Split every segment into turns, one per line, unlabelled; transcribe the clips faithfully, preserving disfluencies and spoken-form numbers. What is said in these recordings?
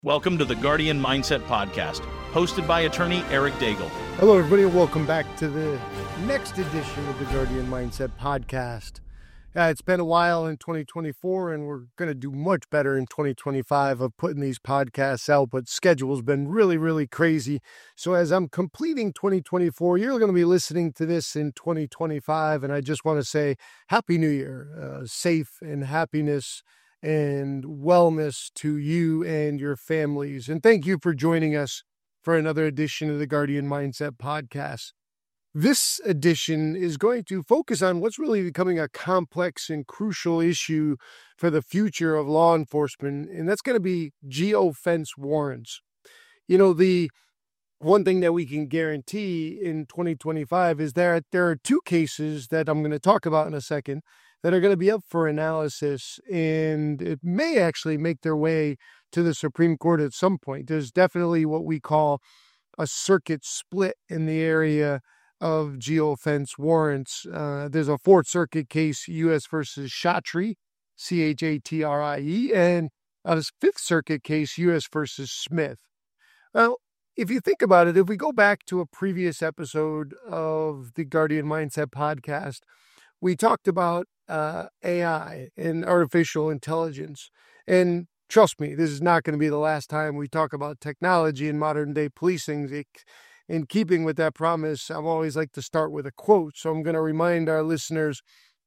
Welcome to the Guardian Mindset Podcast, hosted by attorney Eric Daigle.
Hello, everybody, and welcome back to the next edition of the Guardian Mindset Podcast. Uh, it's been a while in twenty twenty-four, and we're going to do much better in twenty twenty-five of putting these podcasts out, but schedule's been really, really crazy. So as I'm completing twenty twenty-four, you're going to be listening to this in twenty twenty-five, and I just want to say Happy New Year, uh, safe and happiness and wellness to you and your families. And thank you for joining us for another edition of the Guardian Mindset Podcast. This edition is going to focus on what's really becoming a complex and crucial issue for the future of law enforcement, and that's going to be geofence warrants. You know, the one thing that we can guarantee in twenty twenty-five is that there are two cases that I'm going to talk about in a second that are going to be up for analysis, and it may actually make their way to the Supreme Court at some point. There's definitely what we call a circuit split in the area of geofence warrants. Uh, there's a Fourth Circuit case, U S versus Chatrie, C H A T R I E, and a Fifth Circuit case, U S versus Smith. Well, if you think about it, if we go back to a previous episode of the Guardian Mindset Podcast, we talked about uh, A I and artificial intelligence. And trust me, this is not going to be the last time we talk about technology in modern day policing. In keeping with that promise, I always like to start with a quote. So I'm going to remind our listeners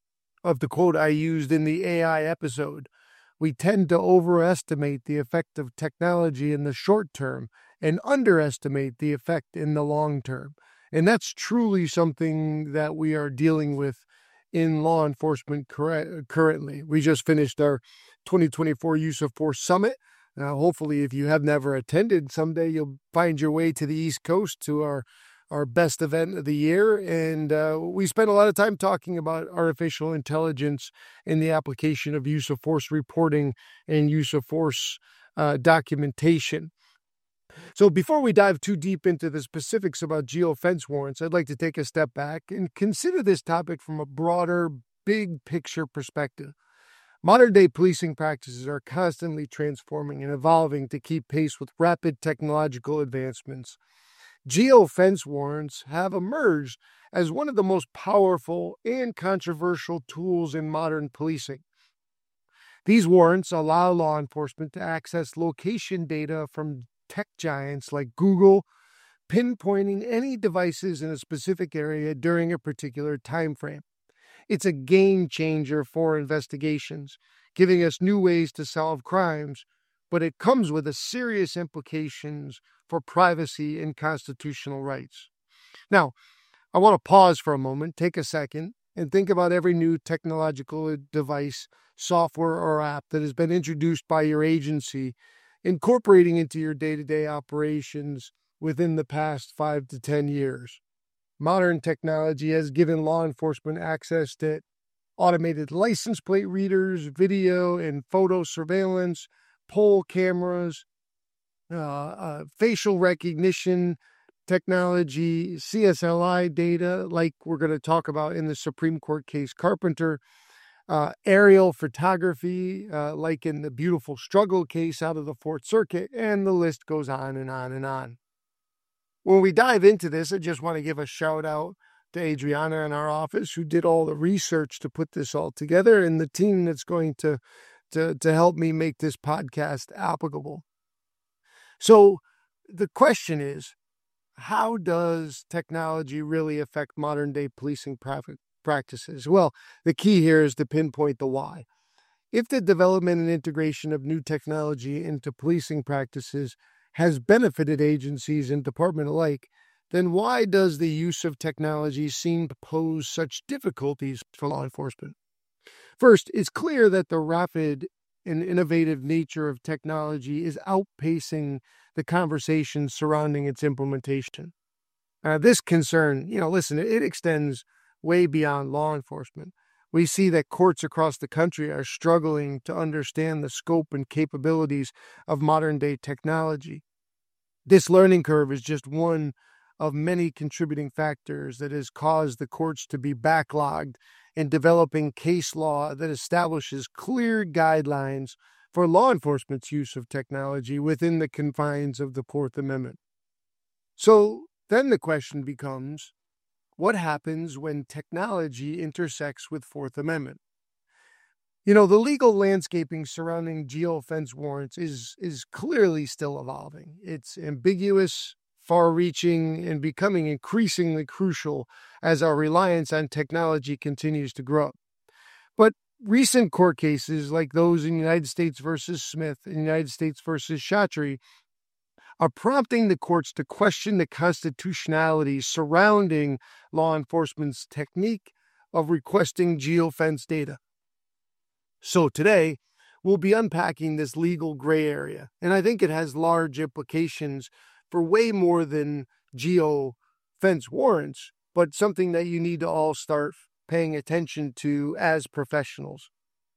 of the quote I used in the A I episode. We tend to overestimate the effect of technology in the short term and underestimate the effect in the long term. And that's truly something that we are dealing with in law enforcement currently. We just finished our twenty twenty-four Use of Force Summit. Uh, hopefully, if you have never attended, someday you'll find your way to the East Coast to our, our best event of the year. And uh, we spent a lot of time talking about artificial intelligence and the application of use of force reporting and use of force uh, documentation. So before we dive too deep into the specifics about geofence warrants, I'd like to take a step back and consider this topic from a broader, big picture perspective. Modern day policing practices are constantly transforming and evolving to keep pace with rapid technological advancements. Geofence warrants have emerged as one of the most powerful and controversial tools in modern policing. These warrants allow law enforcement to access location data from tech giants like Google, pinpointing any devices in a specific area during a particular time frame. It's a game changer for investigations, giving us new ways to solve crimes, but it comes with a serious implications for privacy and constitutional rights. Now, I want to pause for a moment, take a second, and think about every new technological device, software, or app that has been introduced by your agency, incorporating into your day-to-day operations within the past five to ten years. Modern technology has given law enforcement access to automated license plate readers, video and photo surveillance, poll cameras, uh, uh, facial recognition technology, C S L I data, like we're going to talk about in the Supreme Court case Carpenter, Uh, aerial photography, uh, like in the beautiful struggle case out of the Fourth Circuit, and the list goes on and on and on. When we dive into this, I just want to give a shout out to Adriana in our office who did all the research to put this all together, and the team that's going to, to, to help me make this podcast applicable. So the question is, how does technology really affect modern day policing practice? practices? Well, the key here is to pinpoint the why. If the development and integration of new technology into policing practices has benefited agencies and department alike, then why does the use of technology seem to pose such difficulties for law enforcement? First, it's clear that the rapid and innovative nature of technology is outpacing the conversation surrounding its implementation. Uh, this concern, you know, listen, it extends way beyond law enforcement. We see that courts across the country are struggling to understand the scope and capabilities of modern-day technology. This learning curve is just one of many contributing factors that has caused the courts to be backlogged in developing case law that establishes clear guidelines for law enforcement's use of technology within the confines of the Fourth Amendment. So then the question becomes, what happens when technology intersects with Fourth Amendment? You know, the legal landscaping surrounding geofence warrants is, is clearly still evolving. It's ambiguous, far-reaching, and becoming increasingly crucial as our reliance on technology continues to grow. But recent court cases like those in United States versus Smith and United States versus Chatri are prompting the courts to question the constitutionality surrounding law enforcement's technique of requesting geofence data. So today, we'll be unpacking this legal gray area, and I think it has large implications for way more than geofence warrants, but something that you need to all start paying attention to as professionals.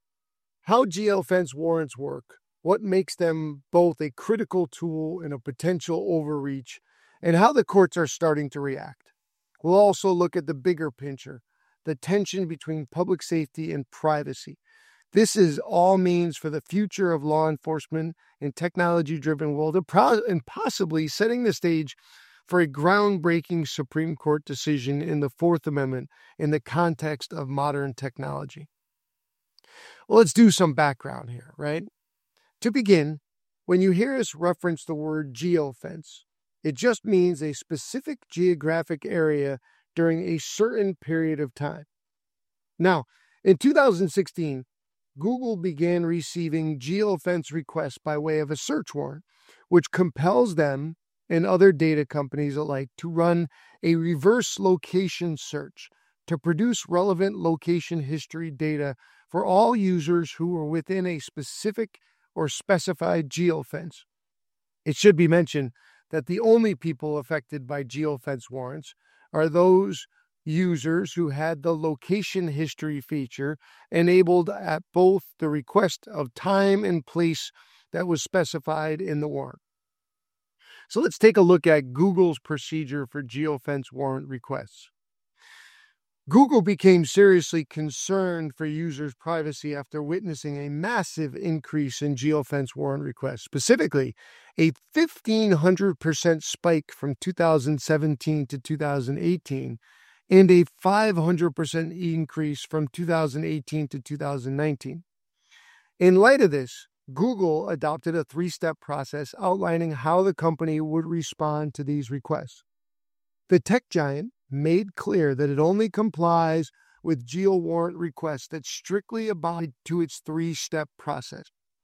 How geofence warrants work, what makes them both a critical tool and a potential overreach, and how the courts are starting to react. We'll also look at the bigger picture, the tension between public safety and privacy. This is all means for the future of law enforcement in technology-driven world, and possibly setting the stage for a groundbreaking Supreme Court decision in the Fourth Amendment in the context of modern technology. Well, let's do some background here, right? To begin, when you hear us reference the word geofence, it just means a specific geographic area during a certain period of time. Now, in two thousand sixteen, Google began receiving geofence requests by way of a search warrant, which compels them and other data companies alike to run a reverse location search to produce relevant location history data for all users who are within a specific or specified geofence. It should be mentioned that the only people affected by geofence warrants are those users who had the location history feature enabled at both the request of time and place that was specified in the warrant. So let's take a look at Google's procedure for geofence warrant requests. Google became seriously concerned for users' privacy after witnessing a massive increase in geofence warrant requests, specifically a fifteen hundred percent spike from two thousand seventeen to two thousand eighteen, and a five hundred percent increase from two thousand eighteen to two thousand nineteen. In light of this, Google adopted a three-step process outlining how the company would respond to these requests. The tech giant made clear that it only complies with geo warrant requests that strictly abide to its three-step process.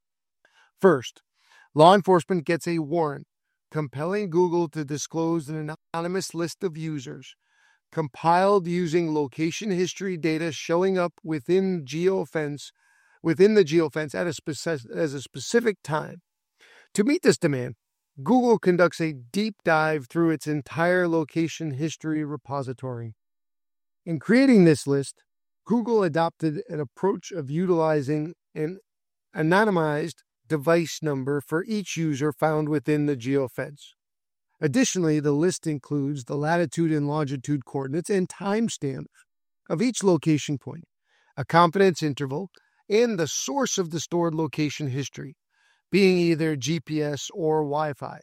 First, law enforcement gets a warrant compelling Google to disclose an anonymous list of users compiled using location history data showing up within geofence within the geofence at a speci- as a specific time. To meet this demand, Google conducts a deep dive through its entire location history repository. In creating this list, Google adopted an approach of utilizing an anonymized device number for each user found within the geofence. Additionally, the list includes the latitude and longitude coordinates and timestamp of each location point, a confidence interval, and the source of the stored location history, being either G P S or Wi-Fi.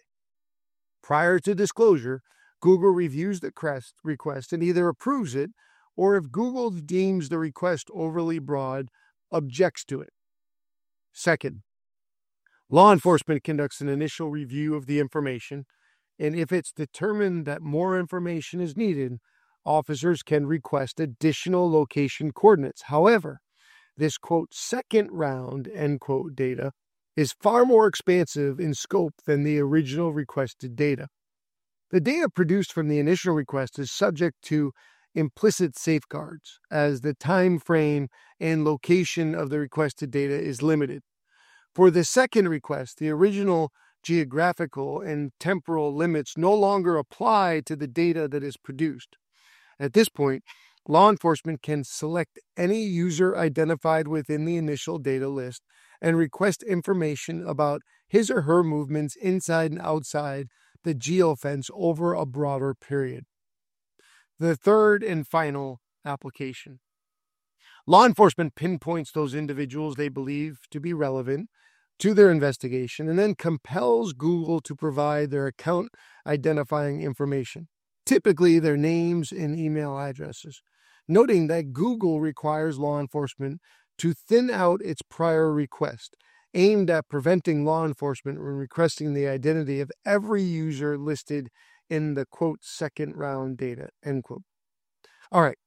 Prior to disclosure, Google reviews the request and either approves it, or if Google deems the request overly broad, objects to it. Second, law enforcement conducts an initial review of the information, and if it's determined that more information is needed, officers can request additional location coordinates. However, this, quote, second round, end quote, data is far more expansive in scope than the original requested data. The data produced from the initial request is subject to implicit safeguards, as the time frame and location of the requested data is limited. For the second request, the original geographical and temporal limits no longer apply to the data that is produced. At this point, law enforcement can select any user identified within the initial data list and request information about his or her movements inside and outside the geofence over a broader period. The third and final application. Law enforcement pinpoints those individuals they believe to be relevant, to their investigation and then compels Google to provide their account identifying information, typically their names and email addresses, noting that Google requires law enforcement to thin out its prior request, aimed at preventing law enforcement from requesting the identity of every user listed in the, quote, second round data, end quote. All right.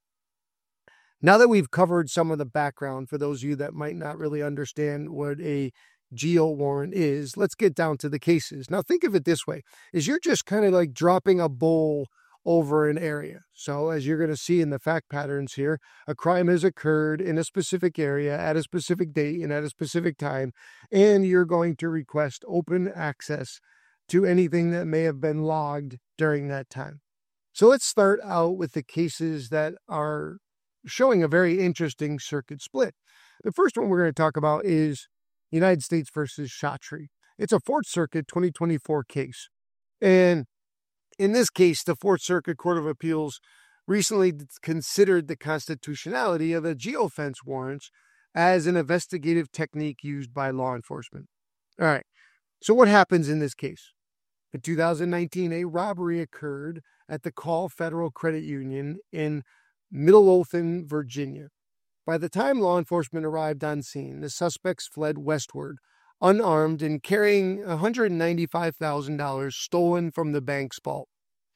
Now that we've covered some of the background for those of you that might not really understand what a geo warrant is, let's get down to the cases. Now think of it this way, is you're just kind of like dropping a bowl over an area. So as you're going to see in the fact patterns here, a crime has occurred in a specific area at a specific date and at a specific time, and you're going to request open access to anything that may have been logged during that time. So let's start out with the cases that are showing a very interesting circuit split. The first one we're going to talk about is United States versus Chatri. It's a Fourth Circuit twenty twenty-four case. And in this case, the Fourth Circuit Court of Appeals recently considered the constitutionality of the geofence warrants as an investigative technique used by law enforcement. All right. So what happens in this case? In two thousand nineteen, a robbery occurred at the Call Federal Credit Union in Midlothian, Virginia. By the time law enforcement arrived on scene, the suspects fled westward, unarmed and carrying one hundred ninety-five thousand dollars stolen from the bank's vault.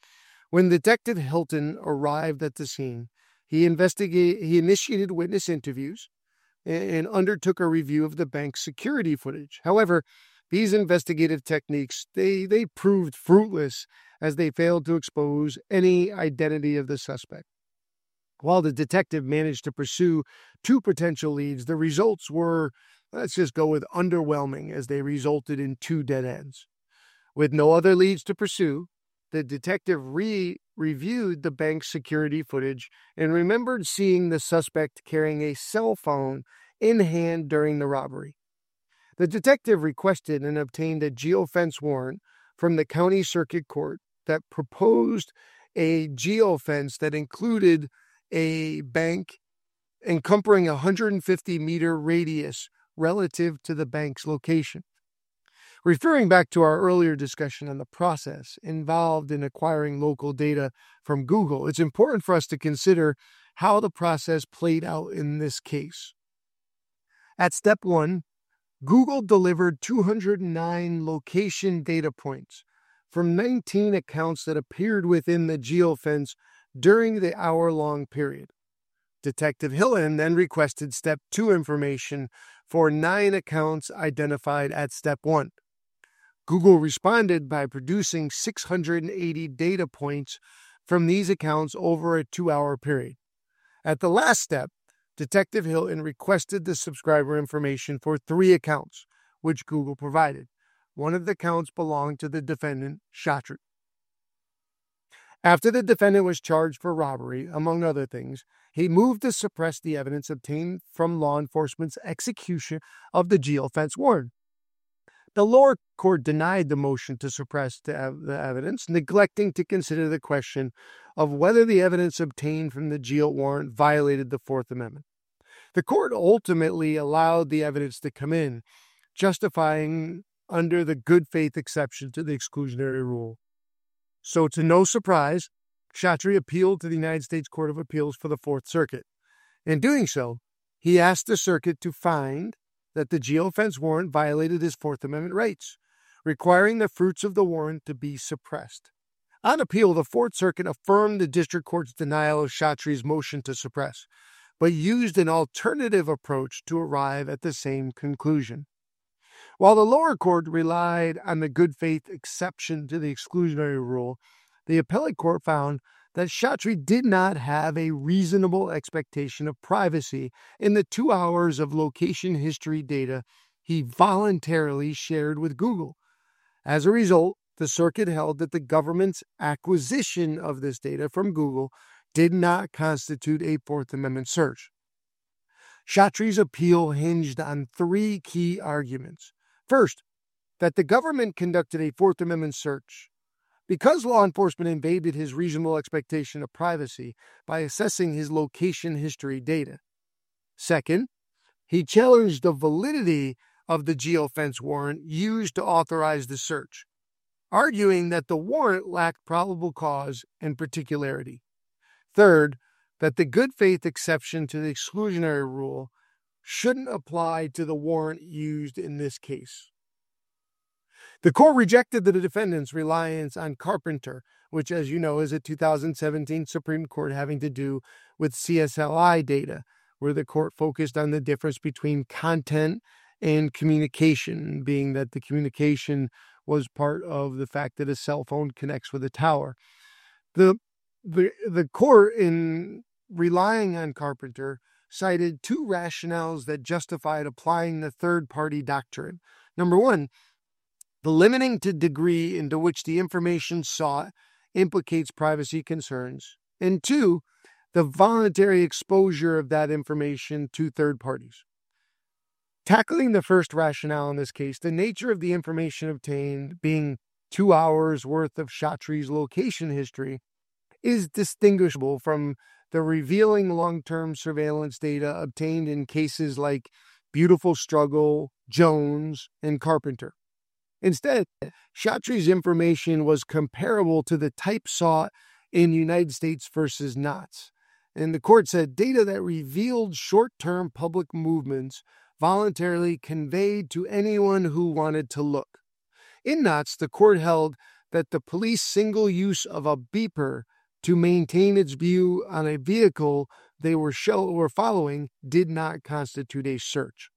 When Detective Hilton arrived at the scene, he investigated, he initiated witness interviews and, and undertook a review of the bank's security footage. However, these investigative techniques, they, they proved fruitless as they failed to expose any identity of the suspect. While the detective managed to pursue two potential leads, the results were, let's just go with underwhelming, as they resulted in two dead ends. With no other leads to pursue, the detective re-reviewed the bank's security footage and remembered seeing the suspect carrying a cell phone in hand during the robbery. The detective requested and obtained a geofence warrant from the county circuit court that proposed a geofence that included a bank encompassing a one hundred fifty meter radius relative to the bank's location. Referring back to our earlier discussion on the process involved in acquiring local data from Google, it's important for us to consider how the process played out in this case. At step one, Google delivered two hundred nine location data points from nineteen accounts that appeared within the geofence during the hour-long period. Detective Hilton then requested step two information for nine accounts identified at step one. Google responded by producing six hundred eighty data points from these accounts over a two-hour period. At the last step, Detective Hilton requested the subscriber information for three accounts, which Google provided. One of the accounts belonged to the defendant, Chatri. After the defendant was charged for robbery, among other things, he moved to suppress the evidence obtained from law enforcement's execution of the geofence warrant. The lower court denied the motion to suppress the, ev- the evidence, neglecting to consider the question of whether the evidence obtained from the geo warrant violated the Fourth Amendment. The court ultimately allowed the evidence to come in, justifying under the good faith exception to the exclusionary rule. So, to no surprise, Chatri appealed to the United States Court of Appeals for the Fourth Circuit. In doing so, he asked the circuit to find that the geofence warrant violated his Fourth Amendment rights, requiring the fruits of the warrant to be suppressed. On appeal, the Fourth Circuit affirmed the district court's denial of Chatri's motion to suppress, but used an alternative approach to arrive at the same conclusion. While the lower court relied on the good faith exception to the exclusionary rule, the appellate court found that Chatri did not have a reasonable expectation of privacy in the two hours of location history data he voluntarily shared with Google. As a result, the circuit held that the government's acquisition of this data from Google did not constitute a Fourth Amendment search. Chatri's appeal hinged on three key arguments. First, that the government conducted a Fourth Amendment search because law enforcement invaded his reasonable expectation of privacy by assessing his location history data. Second, he challenged the validity of the geofence warrant used to authorize the search, arguing that the warrant lacked probable cause and particularity. Third, that the good faith exception to the exclusionary rule shouldn't apply to the warrant used in this case. The court rejected the defendant's reliance on Carpenter, which, as you know, is a two thousand seventeen Supreme Court having to do with C S L I data, where the court focused on the difference between content and communication, being that the communication was part of the fact that a cell phone connects with a tower. The, the, the court, in relying on Carpenter, cited two rationales that justified applying the third-party doctrine. Number one, the limiting to degree into which the information sought implicates privacy concerns. And two, the voluntary exposure of that information to third parties. Tackling the first rationale in this case, the nature of the information obtained being two hours worth of Chatri's location history is distinguishable from the revealing long-term surveillance data obtained in cases like Beautiful Struggle, Jones, and Carpenter. Instead, Chatri's information was comparable to the type sought in United States versus Knotts. And the court said data that revealed short-term public movements voluntarily conveyed to anyone who wanted to look. In Knotts, the court held that the police single use of a beeper to maintain its view on a vehicle they were, show, were following did not constitute a search.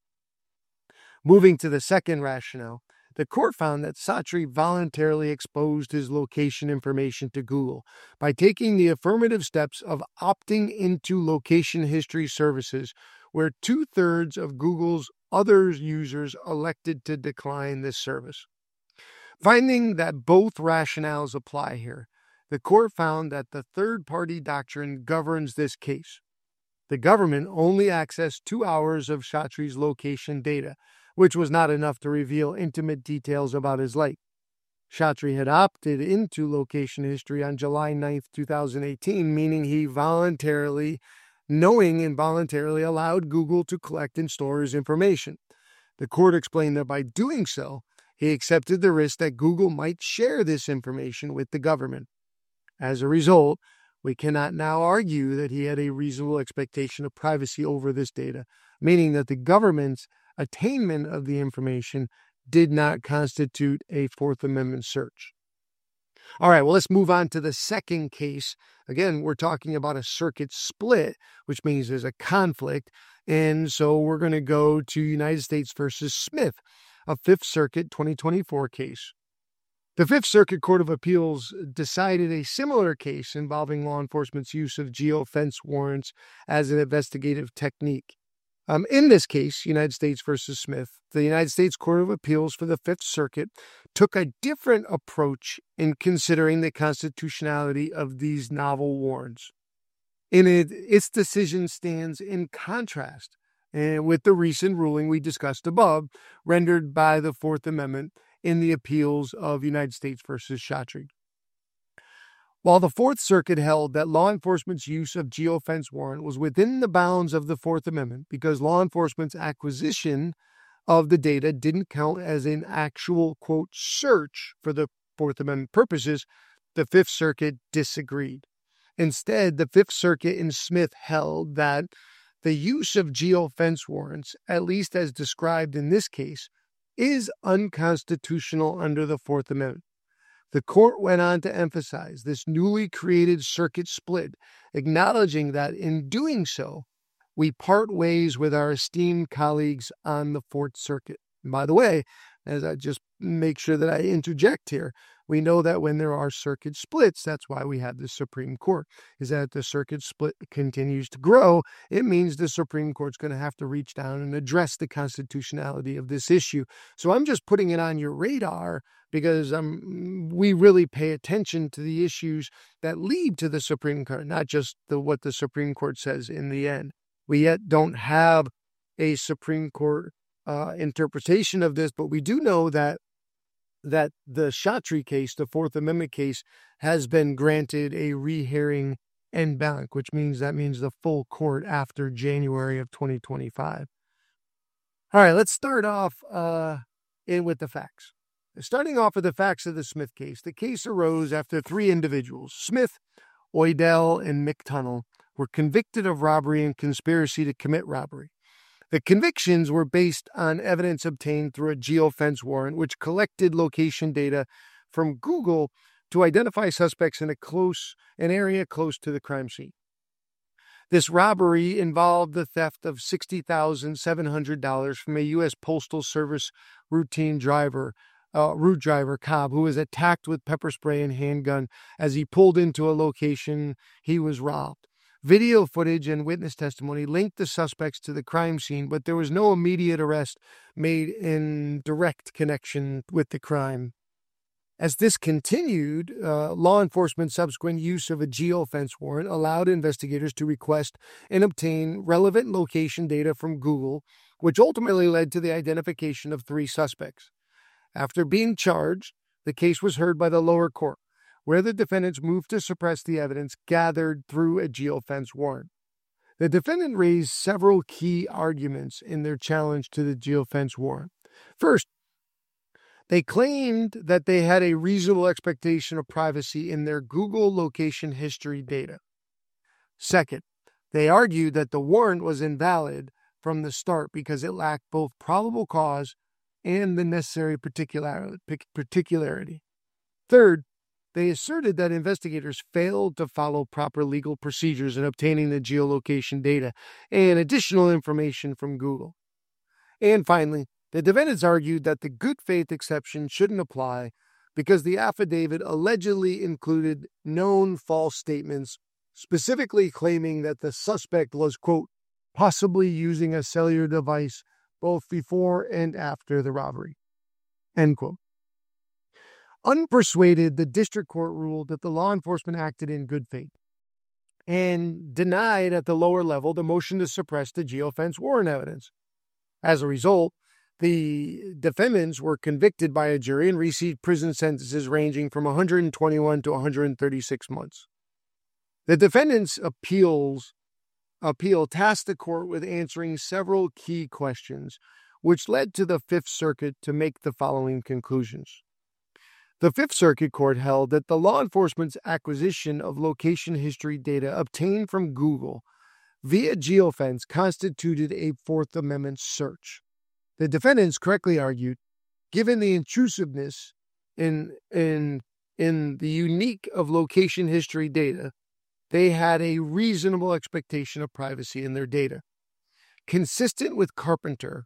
Moving to the second rationale, the court found that Chatri voluntarily exposed his location information to Google by taking the affirmative steps of opting into location history services, where two-thirds of Google's other users elected to decline this service. Finding that both rationales apply here, the court found that the third-party doctrine governs this case. The government only accessed two hours of Chatri's location data, which was not enough to reveal intimate details about his life. Chatri had opted into location history on July ninth, twenty eighteen, meaning he voluntarily, knowing and voluntarily allowed Google to collect and store his information. The court explained that by doing so, he accepted the risk that Google might share this information with the government. As a result, we cannot now argue that he had a reasonable expectation of privacy over this data, meaning that the government's attainment of the information did not constitute a Fourth Amendment search. All right, well, let's move on to the second case. Again, we're talking about a circuit split, which means there's a conflict. And so we're going to go to United States versus Smith, a Fifth Circuit twenty twenty-four case. The Fifth Circuit Court of Appeals decided a similar case involving law enforcement's use of geofence warrants as an investigative technique. Um, in this case, United States versus Smith, the United States Court of Appeals for the Fifth Circuit took a different approach in considering the constitutionality of these novel warrants. In it, its decision stands in contrast uh, with the recent ruling we discussed above, rendered by the Fourth Amendment in the appeals of United States versus Chatri. While the Fourth Circuit held that law enforcement's use of geofence warrant was within the bounds of the Fourth Amendment because law enforcement's acquisition of the data didn't count as an actual, quote, search for the Fourth Amendment purposes, the Fifth Circuit disagreed. Instead, the Fifth Circuit in Smith held that the use of geofence warrants, at least as described in this case, is unconstitutional under the Fourth Amendment. The court went on to emphasize this newly created circuit split, acknowledging that in doing so, we part ways with our esteemed colleagues on the Fourth Circuit. And by the way, as I just make sure that I interject here, we know that when there are circuit splits, that's why we have the Supreme Court, is that the circuit split continues to grow. It means the Supreme Court's going to have to reach down and address the constitutionality of this issue. So I'm just putting it on your radar because um, we really pay attention to the issues that lead to the Supreme Court, not just the, what the Supreme Court says in the end. We yet don't have a Supreme Court uh, interpretation of this, but we do know that that the Chatri case, the Fourth Amendment case, has been granted a rehearing en banc, which means that means the full court after January of twenty twenty-five. All right, let's start off uh, in with the facts. Starting off with the facts of the Smith case, the case arose after three individuals, Smith, Oidell, and McTunnell, were convicted of robbery and conspiracy to commit robbery. The convictions were based on evidence obtained through a geofence warrant, which collected location data from Google to identify suspects in a close, an area close to the crime scene. This robbery involved the theft of sixty thousand seven hundred dollars from a U S Postal Service routine driver, uh, route driver, Cobb, who was attacked with pepper spray and handgun as he pulled into a location he was robbed. Video footage and witness testimony linked the suspects to the crime scene, but there was no immediate arrest made in direct connection with the crime. As this continued, uh, law enforcement's subsequent use of a geofence warrant allowed investigators to request and obtain relevant location data from Google, which ultimately led to the identification of three suspects. After being charged, the case was heard by the lower court, where the defendants moved to suppress the evidence gathered through a geofence warrant. The defendant raised several key arguments in their challenge to the geofence warrant. First, they claimed that they had a reasonable expectation of privacy in their Google location history data. Second, they argued that the warrant was invalid from the start because it lacked both probable cause and the necessary particularity. Third, they asserted that investigators failed to follow proper legal procedures in obtaining the geolocation data and additional information from Google. And finally, the defendants argued that the good faith exception shouldn't apply because the affidavit allegedly included known false statements, specifically claiming that the suspect was, quote, possibly using a cellular device both before and after the robbery, end quote. Unpersuaded, the district court ruled that the law enforcement acted in good faith and denied at the lower level the motion to suppress the geofence warrant evidence. As a result, the defendants were convicted by a jury and received prison sentences ranging from one hundred twenty-one to one hundred thirty-six months. The defendants' appeals appeal tasked the court with answering several key questions, which led to the Fifth Circuit to make the following conclusions. The Fifth Circuit Court held that the law enforcement's acquisition of location history data obtained from Google via geofence constituted a Fourth Amendment search. The defendants correctly argued, given the intrusiveness in, in, in the unique of location history data, they had a reasonable expectation of privacy in their data. Consistent with Carpenter,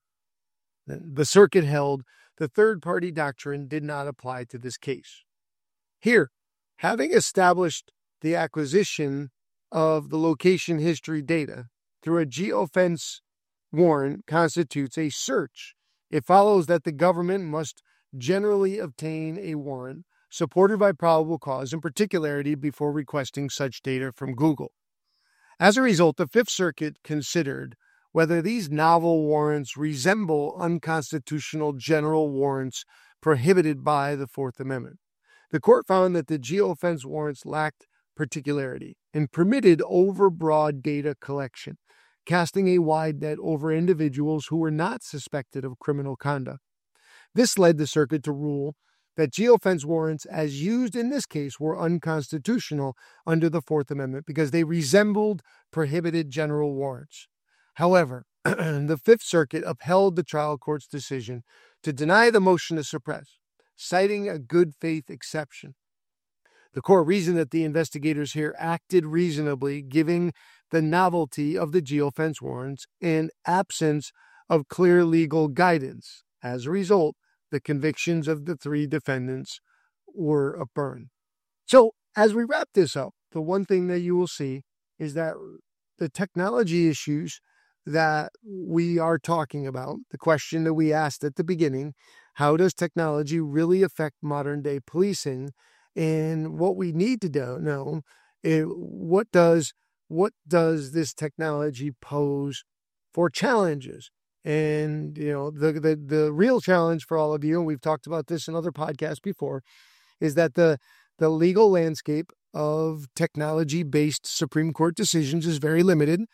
the circuit held the third-party doctrine did not apply to this case. Here, having established the acquisition of the location history data through a geofence warrant constitutes a search, it follows that the government must generally obtain a warrant supported by probable cause and particularity before requesting such data from Google. As a result, the Fifth Circuit considered whether these novel warrants resemble unconstitutional general warrants prohibited by the Fourth Amendment. The court found that the geofence warrants lacked particularity and permitted overbroad data collection, casting a wide net over individuals who were not suspected of criminal conduct. This led the circuit to rule that geofence warrants, as used in this case, were unconstitutional under the Fourth Amendment because they resembled prohibited general warrants. However, the Fifth Circuit upheld the trial court's decision to deny the motion to suppress, citing a good faith exception. The court reasoned that the investigators here acted reasonably, given the novelty of the geofence warrants and absence of clear legal guidance. As a result, the convictions of the three defendants were affirmed. So, as we wrap this up, the one thing that you will see is that the technology issues that we are talking about, the question that we asked at the beginning, how does technology really affect modern day policing? And what we need to do, know is what does what does this technology pose for challenges? And you know, the, the the real challenge for all of you, and we've talked about this in other podcasts before, is that the the legal landscape of technology-based Supreme Court decisions is very limited.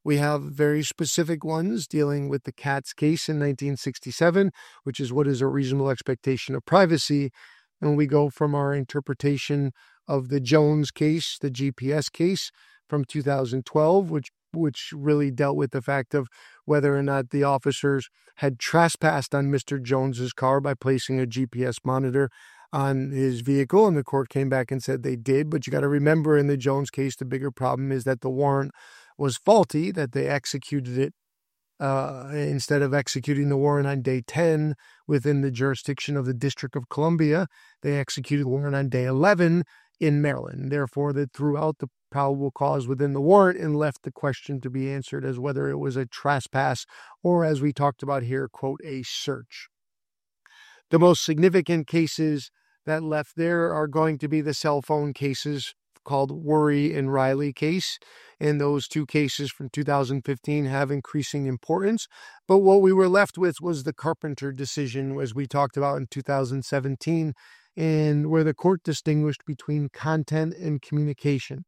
We have very specific ones dealing with the Katz case in nineteen sixty-seven, which is what is a reasonable expectation of privacy. And we go from our interpretation of the Jones case, the G P S case from two thousand twelve, which which really dealt with the fact of whether or not the officers had trespassed on Mister Jones's car by placing a G P S monitor on his vehicle. And the court came back and said they did. But you got to remember, in the Jones case, the bigger problem is that the warrant was faulty, that they executed it uh, instead of executing the warrant on day ten within the jurisdiction of the District of Columbia. They executed the warrant on day eleven in Maryland. Therefore, that threw out the probable cause within the warrant and left the question to be answered as whether it was a trespass or, as we talked about here, quote, a search. The most significant cases that left there are going to be the cell phone cases called Worry and Riley case. And those two cases from two thousand fifteen have increasing importance. But what we were left with was the Carpenter decision, as we talked about in two thousand seventeen, and where the court distinguished between content and communication.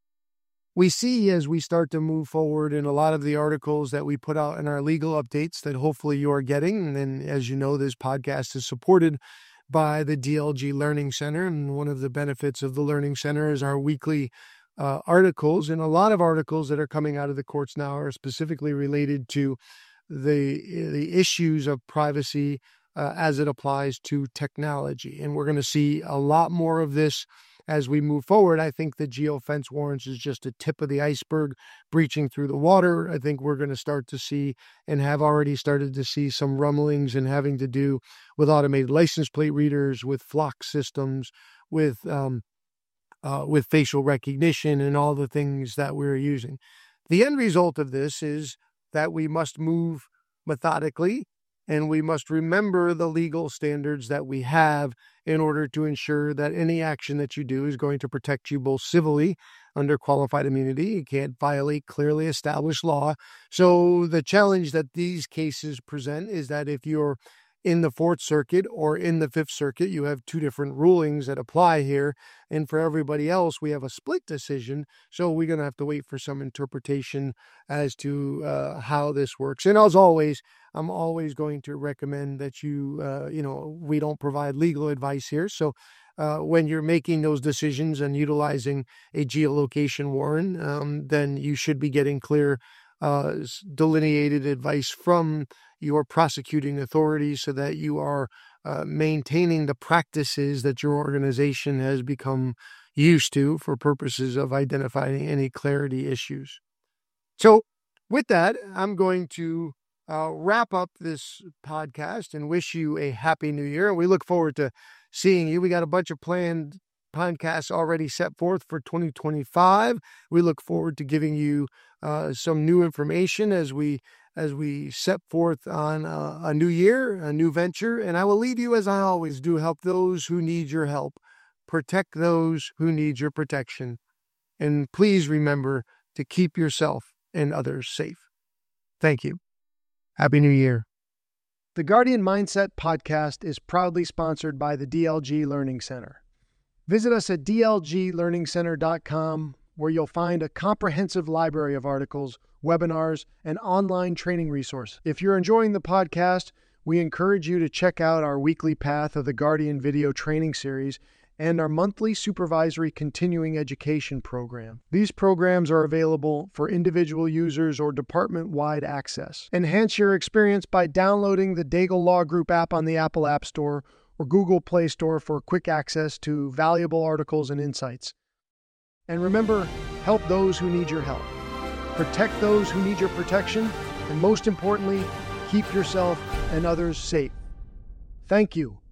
We see as we start to move forward in a lot of the articles that we put out in our legal updates that hopefully you are getting. And then, as you know, this podcast is supported by the D L G Learning Center. And one of the benefits of the Learning Center is our weekly uh, articles. And a lot of articles that are coming out of the courts now are specifically related to the, the issues of privacy uh, as it applies to technology. And we're going to see a lot more of this as we move forward. I think the geofence warrants is just a tip of the iceberg breaching through the water. I think we're going to start to see and have already started to see some rumblings and having to do with automated license plate readers, with flock systems, with um, uh, with facial recognition and all the things that we're using. The end result of this is that we must move methodically, and we must remember the legal standards that we have in order to ensure that any action that you do is going to protect you both civilly under qualified immunity. You can't violate clearly established law. So the challenge that these cases present is that if you're in the Fourth Circuit or in the Fifth Circuit, you have two different rulings that apply here. And for everybody else, we have a split decision. So we're going to have to wait for some interpretation as to uh, how this works. And as always, I'm always going to recommend that you, uh, you know, we don't provide legal advice here. So uh, when you're making those decisions and utilizing a geolocation warrant, um, then you should be getting clear, uh, delineated advice from your prosecuting authorities so that you are uh, maintaining the practices that your organization has become used to for purposes of identifying any clarity issues. So with that, I'm going to uh, wrap up this podcast and wish you a happy new year. We look forward to seeing you. We got a bunch of planned podcasts already set forth for twenty twenty-five. We look forward to giving you uh, some new information as we as we set forth on a, a new year, a new venture. And I will leave you, as I always do, help those who need your help. Protect those who need your protection. And please remember to keep yourself and others safe. Thank you. Happy New Year. The Guardian Mindset podcast is proudly sponsored by the D L G Learning Center. Visit us at d l g learning center dot com, where you'll find a comprehensive library of articles, webinars, and online training resources. If you're enjoying the podcast, we encourage you to check out our weekly Path of the Guardian video training series and our monthly supervisory continuing education program. These programs are available for individual users or department-wide access. Enhance your experience by downloading the Daigle Law Group app on the Apple App Store or Google Play Store for quick access to valuable articles and insights. And remember, help those who need your help. Protect those who need your protection, and most importantly, keep yourself and others safe. Thank you.